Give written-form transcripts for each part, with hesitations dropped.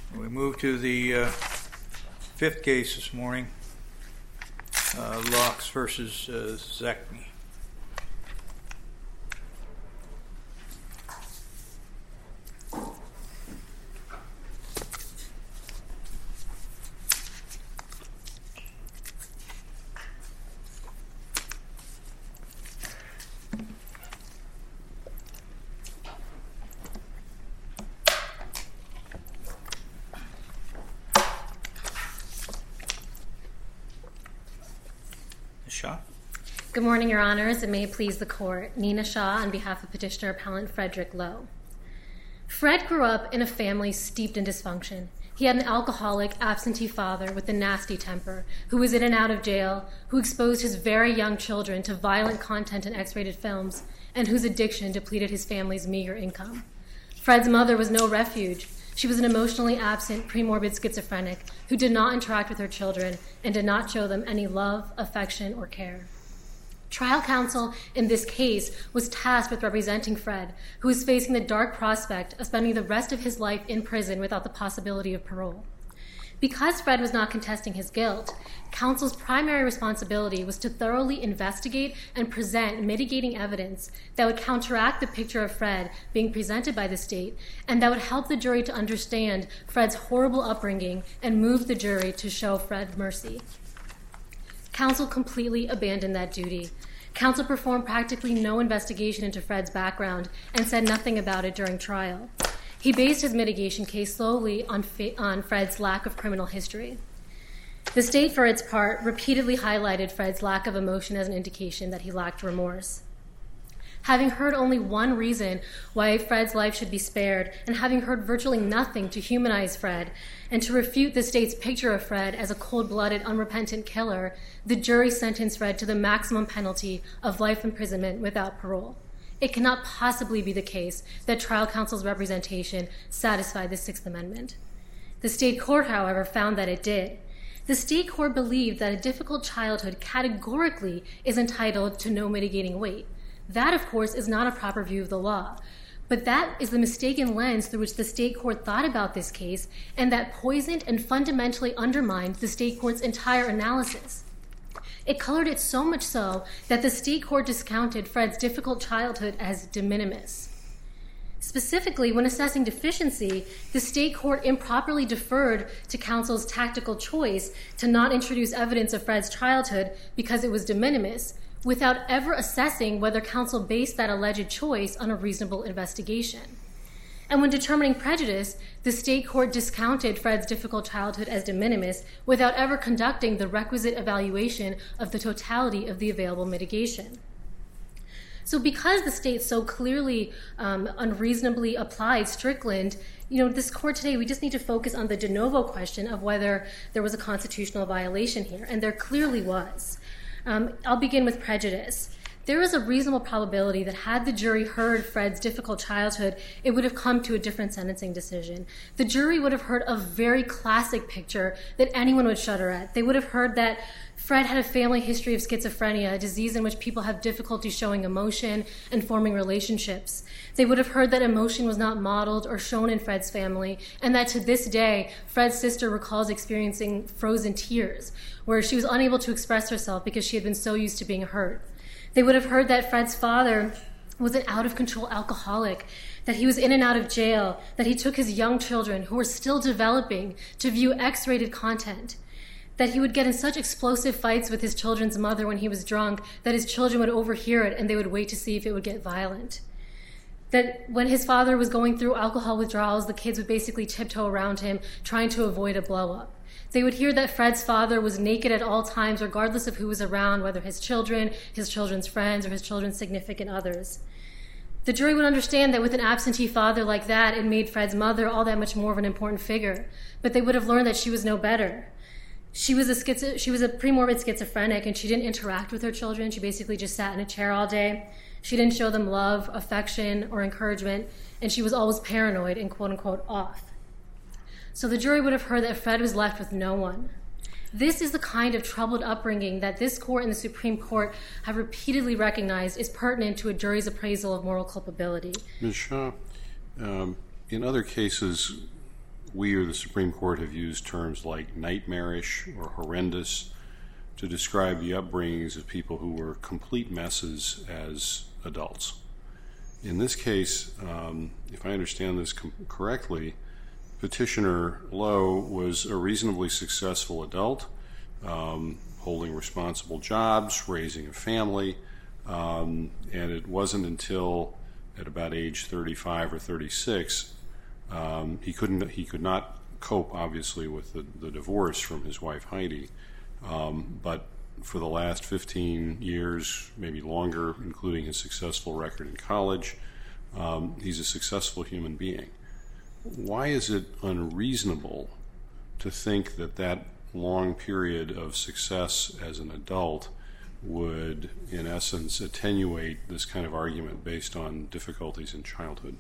We move to the fifth case this morning, Laux versus Zechny. Good morning, Your Honors, and may it please the Court. Nina Shaw on behalf of Petitioner Appellant Frederick Lowe. Fred grew up in a family steeped in dysfunction. He had an alcoholic, absentee father with a nasty temper who was in and out of jail, who exposed his very young children to violent content in X-rated films, and whose addiction depleted his family's meager income. Fred's mother was no refuge. She was an emotionally absent, premorbid schizophrenic who did not interact with her children and did not show them any love, affection, or care. Trial counsel in this case was tasked with representing Fred, who was facing the dark prospect of spending the rest of his life in prison without the possibility of parole. Because Fred was not contesting his guilt, counsel's primary responsibility was to thoroughly investigate and present mitigating evidence that would counteract the picture of Fred being presented by the state and that would help the jury to understand Fred's horrible upbringing and move the jury to show Fred mercy. Counsel completely abandoned that duty. Counsel performed practically no investigation into Fred's background and said nothing about it during trial. He based his mitigation case solely on Fred's lack of criminal history. The state, for its part, repeatedly highlighted Fred's lack of emotion as an indication that he lacked remorse. Having heard only one reason why Fred's life should be spared, and having heard virtually nothing to humanize Fred, and to refute the state's picture of Fred as a cold-blooded, unrepentant killer, the jury sentenced Fred to the maximum penalty of life imprisonment without parole. It cannot possibly be the case that trial counsel's representation satisfied the Sixth Amendment. The state court, however, found that it did. The state court believed that a difficult childhood categorically is entitled to no mitigating weight. That, of course, is not a proper view of the law. But that is the mistaken lens through which the state court thought about this case, and that poisoned and fundamentally undermined the state court's entire analysis. It colored it so much so that the state court discounted Fred's difficult childhood as de minimis. Specifically, when assessing deficiency, the state court improperly deferred to counsel's tactical choice to not introduce evidence of Fred's childhood because it was de minimis, without ever assessing whether counsel based that alleged choice on a reasonable investigation. And when determining prejudice, the state court discounted Fred's difficult childhood as de minimis without ever conducting the requisite evaluation of the totality of the available mitigation. So because the state so clearly unreasonably applied Strickland, this court today, we just need to focus on the de novo question of whether there was a constitutional violation here, and there clearly was. I'll begin with prejudice. There is a reasonable probability that had the jury heard Fred's difficult childhood, it would have come to a different sentencing decision. The jury would have heard a very classic picture that anyone would shudder at. They would have heard that Fred had a family history of schizophrenia, a disease in which people have difficulty showing emotion and forming relationships. They would have heard that emotion was not modeled or shown in Fred's family, and that to this day, Fred's sister recalls experiencing frozen tears, where she was unable to express herself because she had been so used to being hurt. They would have heard that Fred's father was an out-of-control alcoholic, that he was in and out of jail, that he took his young children, who were still developing, to view X-rated content, that he would get in such explosive fights with his children's mother when he was drunk that his children would overhear it and they would wait to see if it would get violent. That when his father was going through alcohol withdrawals, the kids would basically tiptoe around him, trying to avoid a blow-up. They would hear that Fred's father was naked at all times, regardless of who was around, whether his children, his children's friends, or his children's significant others. The jury would understand that with an absentee father like that, it made Fred's mother all that much more of an important figure. But they would have learned that she was no better. She was a premorbid schizophrenic, and she didn't interact with her children. She basically just sat in a chair all day. She didn't show them love, affection, or encouragement, and she was always paranoid and quote-unquote off. So the jury would have heard that Fred was left with no one. This is the kind of troubled upbringing that this court and the Supreme Court have repeatedly recognized is pertinent to a jury's appraisal of moral culpability. Ms. Shaw, in other cases we or the Supreme Court have used terms like nightmarish or horrendous to describe the upbringings of people who were complete messes as adults. In this case, if I understand this correctly, Petitioner Lowe was a reasonably successful adult, holding responsible jobs, raising a family, and it wasn't until at about age 35 or 36 he could not cope, obviously, with the divorce from his wife Heidi, but for the last 15 years, maybe longer, including his successful record in college, he's a successful human being. Why is it unreasonable to think that that long period of success as an adult would, in essence, attenuate this kind of argument based on difficulties in childhood?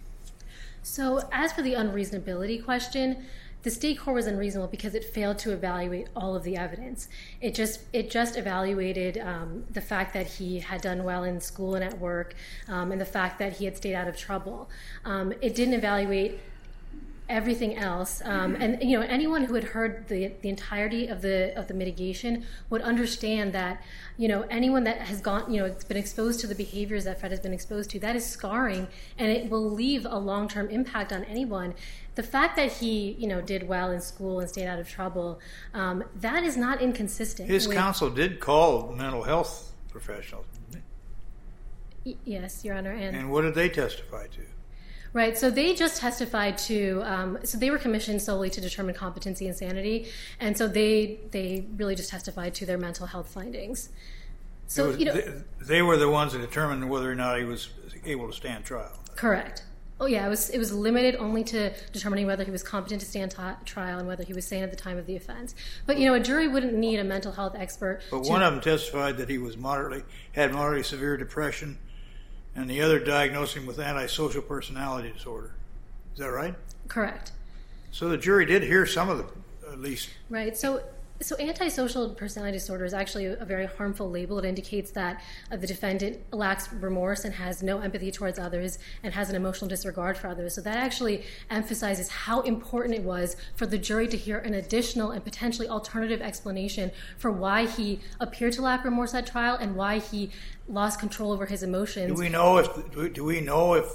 So as for the unreasonability question, the state court was unreasonable because it failed to evaluate all of the evidence. It just evaluated the fact that he had done well in school and at work, and the fact that he had stayed out of trouble. It didn't evaluate everything else, and anyone who had heard the entirety of the mitigation would understand that anyone that has been exposed to the behaviors that Fred has been exposed to, that is scarring, and it will leave a long-term impact on anyone. The fact that he did well in school and stayed out of trouble, that is not inconsistent. His counsel did call mental health professionals, didn't they? Yes, Your Honor. And what did they testify to? Right, so they just testified to, so they were commissioned solely to determine competency and sanity, and so they really just testified to their mental health findings. So they were the ones that determined whether or not he was able to stand trial. Correct. Oh yeah, it was limited only to determining whether he was competent to stand trial and whether he was sane at the time of the offense. But a jury wouldn't need a mental health expert. But one of them testified that he was had moderately severe depression, and the other diagnosed him with antisocial personality disorder. Is that right? Correct. So the jury did hear some of them, at least. Right. So antisocial personality disorder is actually a very harmful label. It indicates that the defendant lacks remorse and has no empathy towards others and has an emotional disregard for others. So that actually emphasizes how important it was for the jury to hear an additional and potentially alternative explanation for why he appeared to lack remorse at trial and why he lost control over his emotions. Do we know if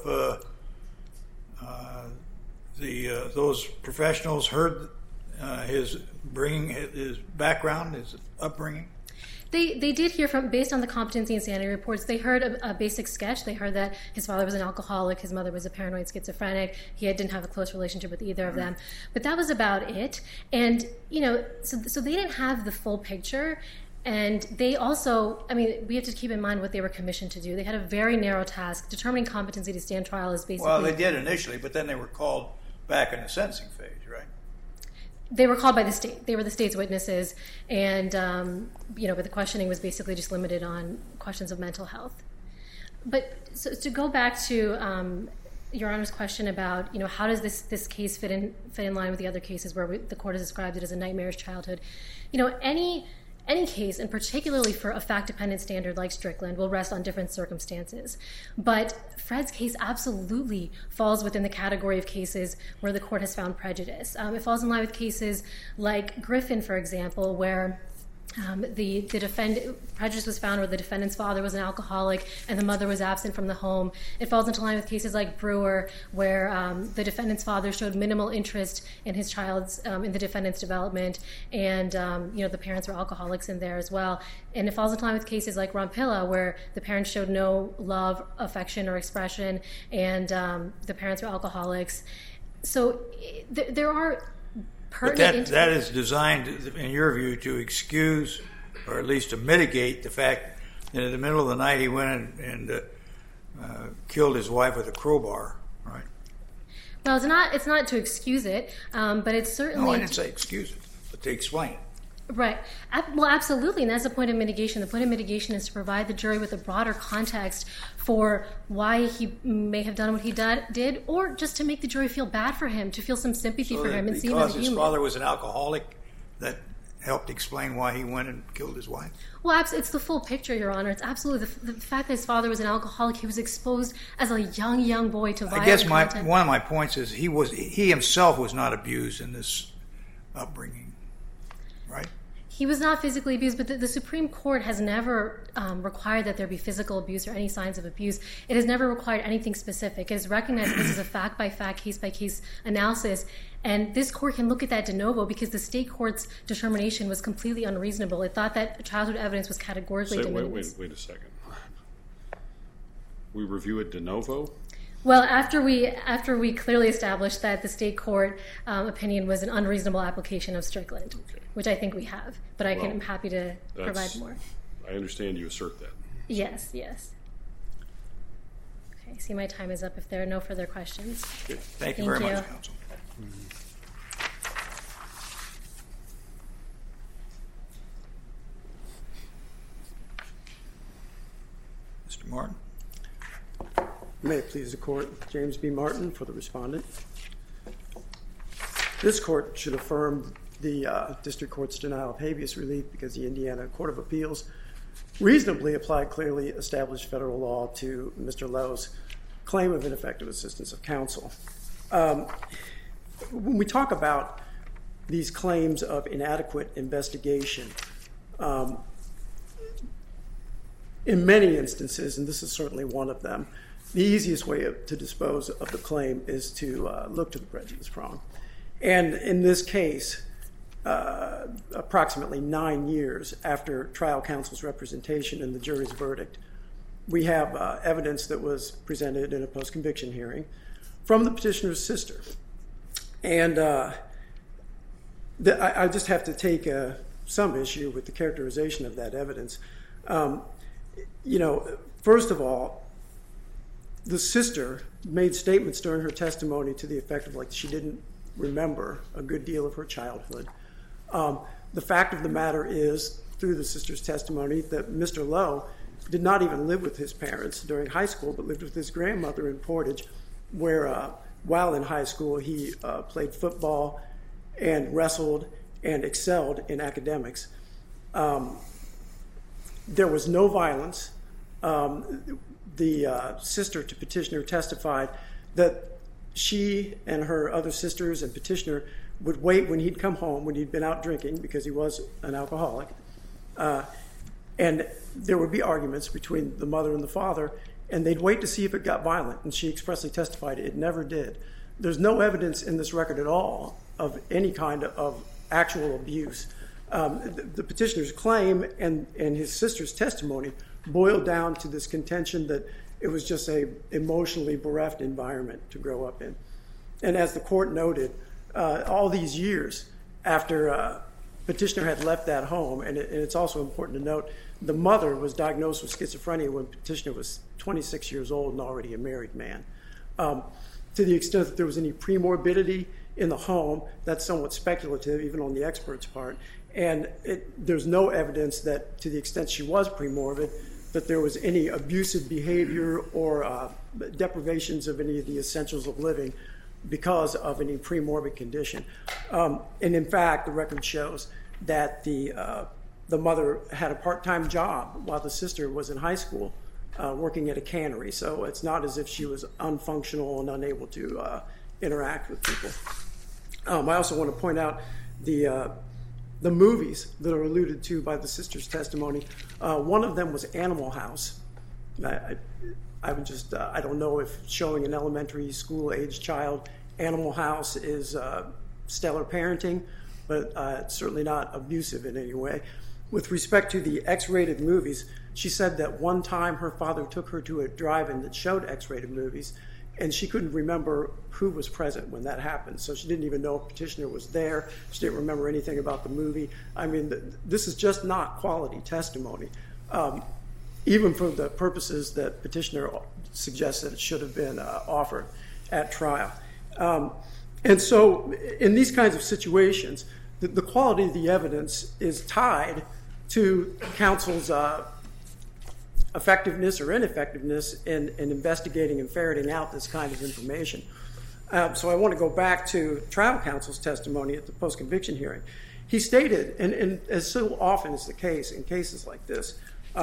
those professionals heard his background, his upbringing? They did hear based on the competency and sanity reports, they heard a basic sketch. They heard that his father was an alcoholic, his mother was a paranoid schizophrenic, he didn't have a close relationship with either of them. But that was about it. And, so they didn't have the full picture. And they also, we have to keep in mind what they were commissioned to do. They had a very narrow task. Determining competency to stand trial is basically... Well, they did initially, but then they were called back in the sentencing phase, right? They were called by the state. They were the state's witnesses, and but the questioning was basically just limited on questions of mental health. But so to go back to Your Honor's question about how does this case fit in line with the other cases where the court has described it as a nightmarish childhood, any case, and particularly for a fact-dependent standard like Strickland, will rest on different circumstances. But Fred's case absolutely falls within the category of cases where the court has found prejudice. It falls in line with cases like Griffin, for example, where the prejudice was found where the defendant's father was an alcoholic and the mother was absent from the home. It falls into line with cases like Brewer, where the defendant's father showed minimal interest in his child's, in the defendant's development, and the parents were alcoholics in there as well. And it falls into line with cases like Rompilla, where the parents showed no love, affection, or expression, and the parents were alcoholics. So there are... But that is designed, in your view, to excuse or at least to mitigate the fact that in the middle of the night he went and killed his wife with a crowbar, right? Well, it's not to excuse it, but it's certainly... No, I didn't say excuse it, but to explain it. Right. Well, absolutely, and that's the point of mitigation. The point of mitigation is to provide the jury with a broader context for why he may have done what he did, or just to make the jury feel bad for him, to feel some sympathy for him and see him as a human. Because his father was an alcoholic, that helped explain why he went and killed his wife? Well, it's the full picture, Your Honor. It's absolutely the fact that his father was an alcoholic. He was exposed as a young boy to violent content. One of my points is he himself was not abused in this upbringing, right? He was not physically abused, but the Supreme Court has never required that there be physical abuse or any signs of abuse. It has never required anything specific. It has recognized this is a fact-by-fact, case-by-case analysis, and this court can look at that de novo because the state court's determination was completely unreasonable. It thought that childhood evidence was categorically de minimis. Wait a second. We review it de novo? Well, after we clearly established that the state court opinion was an unreasonable application of Strickland, which I think we have, but I'm happy to provide more. I understand you assert that. Yes. Okay, I see my time is up if there are no further questions. Good. Thank you very much, counsel. Mr. Martin. May it please the court, James B. Martin for the respondent. This court should affirm the district court's denial of habeas relief because the Indiana Court of Appeals reasonably applied clearly established federal law to Mr. Lowe's claim of ineffective assistance of counsel. When we talk about these claims of inadequate investigation, in many instances, and this is certainly one of them, the easiest way to dispose of the claim is to look to the prejudice prong. And in this case, approximately 9 years after trial counsel's representation and the jury's verdict, we have evidence that was presented in a post-conviction hearing from the petitioner's sister. And I just have to take some issue with the characterization of that evidence. First of all, the sister made statements during her testimony to the effect of she didn't remember a good deal of her childhood. The fact of the matter is, through the sister's testimony, that Mr. Lowe did not even live with his parents during high school, but lived with his grandmother in Portage, where while in high school he played football and wrestled and excelled in academics. There was no violence. The sister to petitioner testified that she and her other sisters and petitioner would wait when he'd come home, when he'd been out drinking, because he was an alcoholic, and there would be arguments between the mother and the father, and they'd wait to see if it got violent, and she expressly testified it never did. There's no evidence in this record at all of any kind of actual abuse. The petitioner's claim and his sister's testimony boiled down to this contention that it was just an emotionally bereft environment to grow up in. And as the court noted, all these years after petitioner had left that home, and it's also important to note, the mother was diagnosed with schizophrenia when petitioner was 26 years old and already a married man. To the extent that there was any premorbidity in the home, that's somewhat speculative, even on the expert's part. And there's no evidence that, to the extent she was premorbid, that there was any abusive behavior or deprivations of any of the essentials of living because of any premorbid condition. And in fact, the record shows that the mother had a part-time job while the sister was in high school, working at a cannery. So it's not as if she was unfunctional and unable to interact with people. I also want to point out the movies that are alluded to by the sister's testimony. One of them was Animal House. I don't know if showing an elementary school age child Animal House is stellar parenting, but it's certainly not abusive in any way. With respect to the X-rated movies, she said that one time her father took her to a drive-in that showed X-rated movies, and she couldn't remember who was present when that happened. So she didn't even know if petitioner was there. She didn't remember anything about the movie. I mean, this is just not quality testimony, even for the purposes that petitioner suggests that it should have been offered at trial. And so in these kinds of situations, the quality of the evidence is tied to counsel's effectiveness or ineffectiveness in investigating and ferreting out this kind of information. So I want to go back to trial counsel's testimony at the post-conviction hearing. He stated, and as so often is the case in cases like this,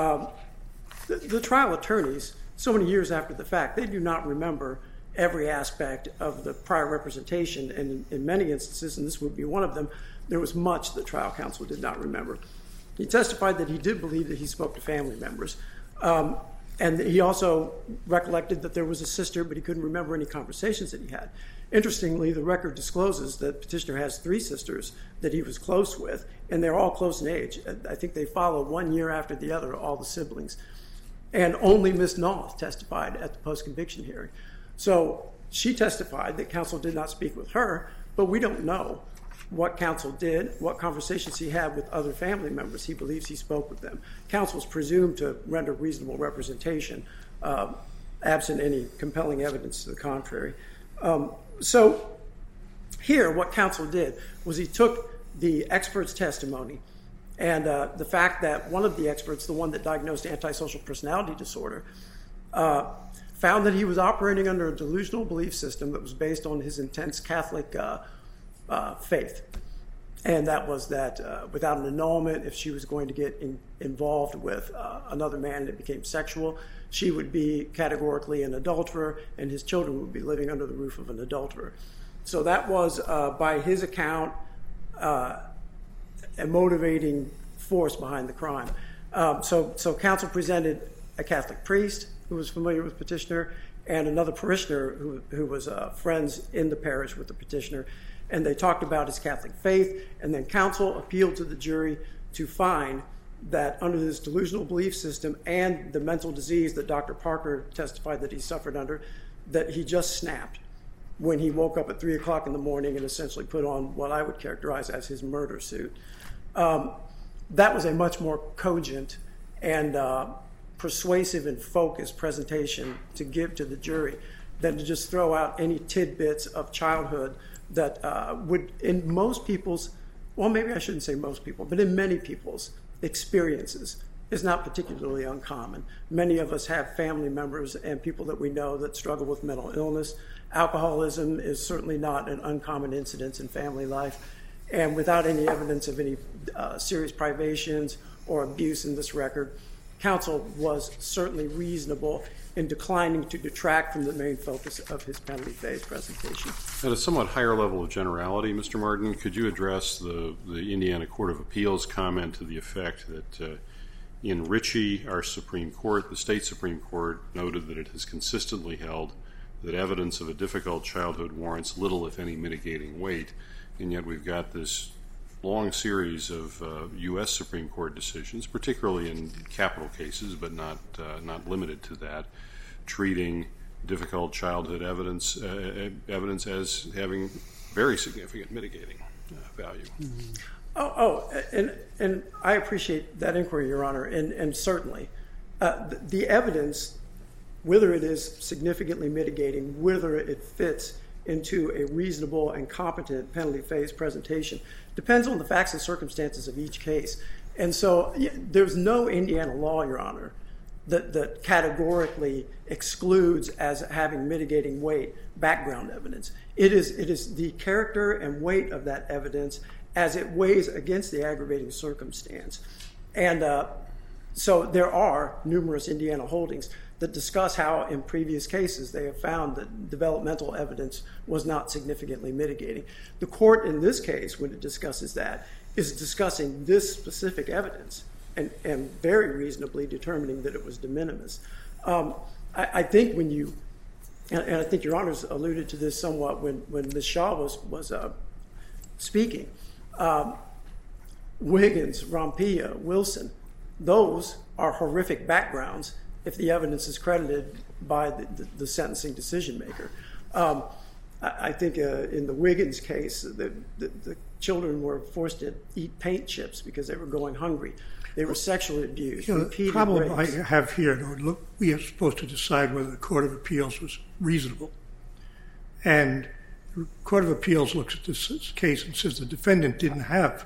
the trial attorneys, so many years after the fact, they do not remember every aspect of the prior representation, and in many instances, and this would be one of them, there was much the trial counsel did not remember. He testified that he did believe that he spoke to family members, and he also recollected that there was a sister, but he couldn't remember any conversations that he had. Interestingly, the record discloses that Petitioner has 3 sisters that he was close with, and they're all close in age. I think they follow 1 year after the other, all the siblings. And only Ms. North testified at the post-conviction hearing. So she testified that counsel did not speak with her, but we don't know what counsel did, what conversations he had with other family members. He believes he spoke with them. Counsel is presumed to render reasonable representation, absent any compelling evidence to the contrary. So here, what counsel did was he took the expert's testimony and the fact that one of the experts, the one that diagnosed antisocial personality disorder, found that he was operating under a delusional belief system that was based on his intense Catholic faith. And that was that without an annulment, if she was going to get involved with another man and it became sexual, she would be categorically an adulterer, and his children would be living under the roof of an adulterer. So that was, by his account, a motivating force behind the crime. So counsel presented a Catholic priest who was familiar with Petitioner and another parishioner who was friends in the parish with the Petitioner, and they talked about his Catholic faith, and then counsel appealed to the jury to find that under this delusional belief system and the mental disease that Dr. Parker testified that he suffered under, that he just snapped when he woke up at 3 o'clock in the morning and essentially put on what I would characterize as his murder suit. That was a much more cogent and persuasive and focused presentation to give to the jury than to just throw out any tidbits of childhood that would, in most people's, well, maybe I shouldn't say most people, but in many people's experiences, is not particularly uncommon. Many of us have family members and people that we know that struggle with mental illness. Alcoholism is certainly not an uncommon incident in family life. And without any evidence of any serious privations or abuse in this record, counsel was certainly reasonable in declining to detract from the main focus of his penalty phase presentation. At a somewhat higher level of generality, Mr. Martin, could you address the Indiana Court of Appeals comment to the effect that in Ritchie, our Supreme Court, the state Supreme Court, noted that it has consistently held that evidence of a difficult childhood warrants little, if any, mitigating weight, and yet we've got this long series of U.S. Supreme Court decisions, particularly in capital cases, but not limited to that, treating difficult childhood evidence as having very significant mitigating value. And I appreciate that inquiry, Your Honor, and certainly the evidence, whether it is significantly mitigating, whether it fits into a reasonable and competent penalty phase presentation, depends on the facts and circumstances of each case. And so there's no Indiana law, Your Honor, that categorically excludes as having mitigating weight background evidence. It is the character and weight of that evidence as it weighs against the aggravating circumstance. And so there are numerous Indiana holdings that discuss how in previous cases they have found that developmental evidence was not significantly mitigating. The court in this case, when it discusses that, is discussing this specific evidence and very reasonably determining that it was de minimis. I think when you, and I think Your Honor's alluded to this somewhat when Ms. Shaw was speaking, Wiggins, Rompilla, Wilson, those are horrific backgrounds if the evidence is credited by the sentencing decision maker. I think in the Wiggins case, the children were forced to eat paint chips because they were going hungry. They were sexually abused. The problem I have here, look, we are supposed to decide whether the Court of Appeals was reasonable. And the Court of Appeals looks at this case and says the defendant didn't have,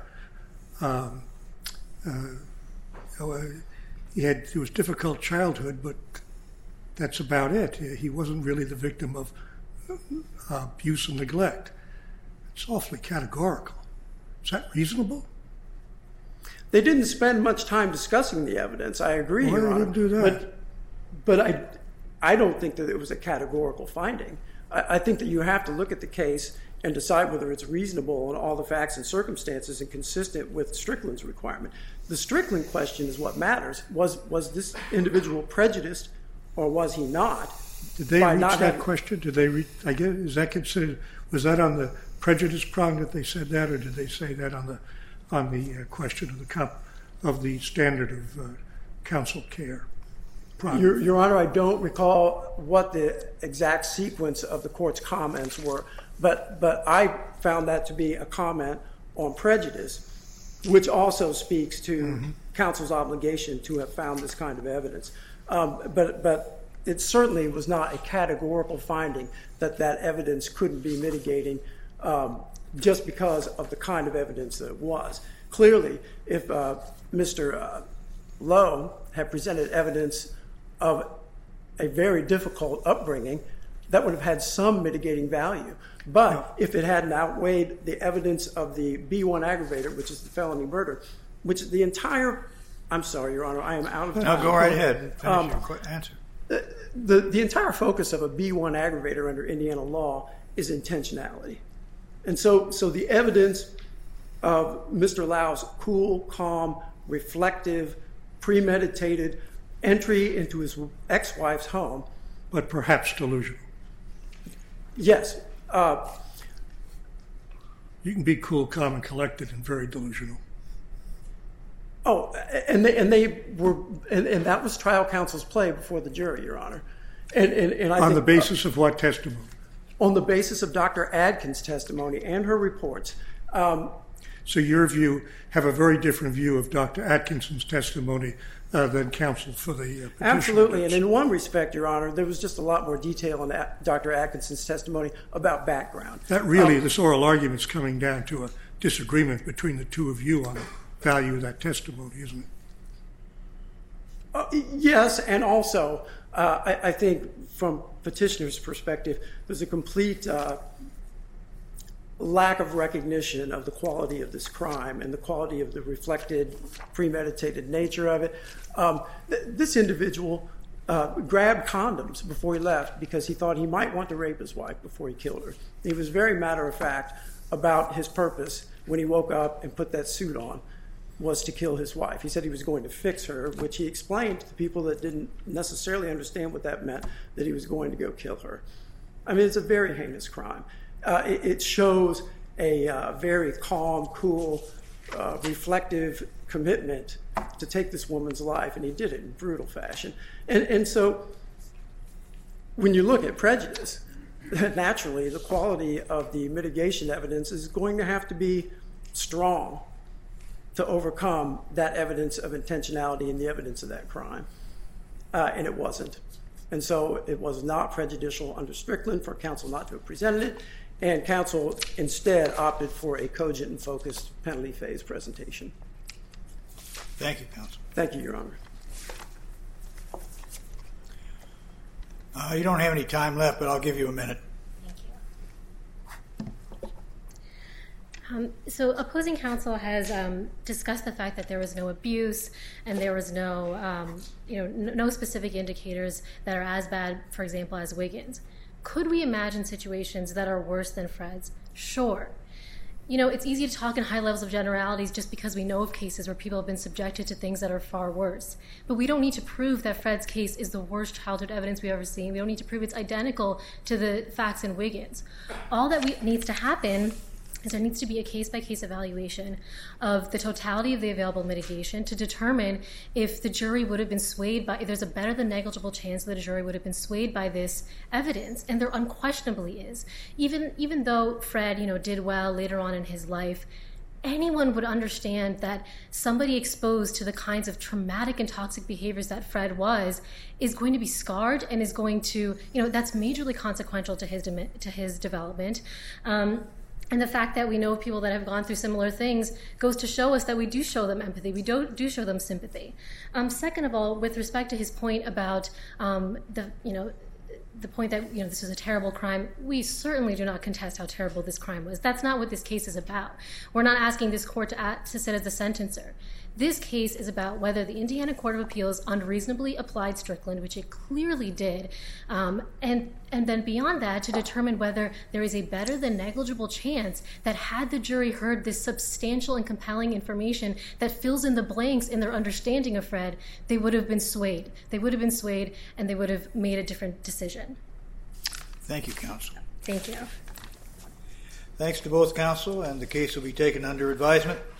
he was difficult childhood, but that's about it. He wasn't really the victim of abuse and neglect. It's awfully categorical. Is that reasonable? They didn't spend much time discussing the evidence. I agree, Why Your Honor. didn't do that? But I don't think that it was a categorical finding. I think that you have to look at the case and decide whether it's reasonable in all the facts and circumstances and consistent with Strickland's requirement. The Strickland question is what matters. Was this individual prejudiced or was he not? Did they reach that question? Did they I guess, is that considered, was that on the prejudice prong that they said that, or did they say that on the question of the standard of counsel care? Your Honor, I don't recall what the exact sequence of the court's comments were, but I found that to be a comment on prejudice, which also speaks to counsel's obligation to have found this kind of evidence. But it certainly was not a categorical finding that evidence couldn't be mitigating just because of the kind of evidence that it was. Clearly, if Mr. Lowe had presented evidence of a very difficult upbringing, that would have had some mitigating value. But if it hadn't outweighed the evidence of the B1 aggravator, which is the felony murder, which the entire, I'm sorry, Your Honor, I am out of time. No, go right ahead. Finish your answer. The entire focus of a B1 aggravator under Indiana law is intentionality. And so the evidence of Mr. Lowe's cool, calm, reflective, premeditated entry into his ex-wife's home. But perhaps delusional. Yes. You can be cool, calm, and collected and very delusional. Oh, and that was trial counsel's play before the jury, Your Honor. And I on think, the basis of what testimony? On the basis of Dr. Adkins' testimony and her reports. So your view, have a very different view of Dr. Atkinson's testimony than counsel for the petitioner. Absolutely, and in one respect, Your Honor, there was just a lot more detail in Dr. Atkinson's testimony about background. That really, this oral argument's coming down to a disagreement between the two of you on the value of that testimony, isn't it? Yes, and also, I think from petitioner's perspective, there's a complete lack of recognition of the quality of this crime and the quality of the reflected, premeditated nature of it. This individual grabbed condoms before he left because he thought he might want to rape his wife before he killed her. He was very matter-of-fact about his purpose when he woke up and put that suit on, was to kill his wife. He said he was going to fix her, which he explained to people that didn't necessarily understand what that meant, that he was going to go kill her. I mean, it's a very heinous crime. It shows a very calm, cool, reflective commitment to take this woman's life, and he did it in brutal fashion. And so when you look at prejudice, naturally the quality of the mitigation evidence is going to have to be strong to overcome that evidence of intentionality and the evidence of that crime. And it wasn't. And so it was not prejudicial under Strickland for counsel not to have presented it, and counsel instead opted for a cogent and focused penalty phase presentation. Thank you, counsel. Thank you, Your Honor. You don't have any time left, but I'll give you a minute. So opposing counsel has discussed the fact that there was no abuse and there was no, no specific indicators that are as bad, for example, as Wiggins. Could we imagine situations that are worse than Fred's? Sure. It's easy to talk in high levels of generalities just because we know of cases where people have been subjected to things that are far worse. But we don't need to prove that Fred's case is the worst childhood evidence we've ever seen. We don't need to prove it's identical to the facts in Wiggins. All that needs to happen is there needs to be a case-by-case evaluation of the totality of the available mitigation to determine if the jury would have been swayed by, if there's a better than negligible chance that a jury would have been swayed by this evidence, and there unquestionably is. Even though Fred, did well later on in his life, anyone would understand that somebody exposed to the kinds of traumatic and toxic behaviors that Fred was is going to be scarred and is going to, that's majorly consequential to his development. And the fact that we know people that have gone through similar things goes to show us that we do show them empathy. We do show them sympathy. Second of all, with respect to his point about the point that this was a terrible crime, we certainly do not contest how terrible this crime was. That's not what this case is about. We're not asking this court to sit as a sentencer. This case is about whether the Indiana Court of Appeals unreasonably applied Strickland, which it clearly did, and then beyond that, to determine whether there is a better than negligible chance that had the jury heard this substantial and compelling information that fills in the blanks in their understanding of Fred, they would have been swayed. They would have been swayed, and they would have made a different decision. Thank you, counsel. Thank you. Thanks to both counsel, and the case will be taken under advisement.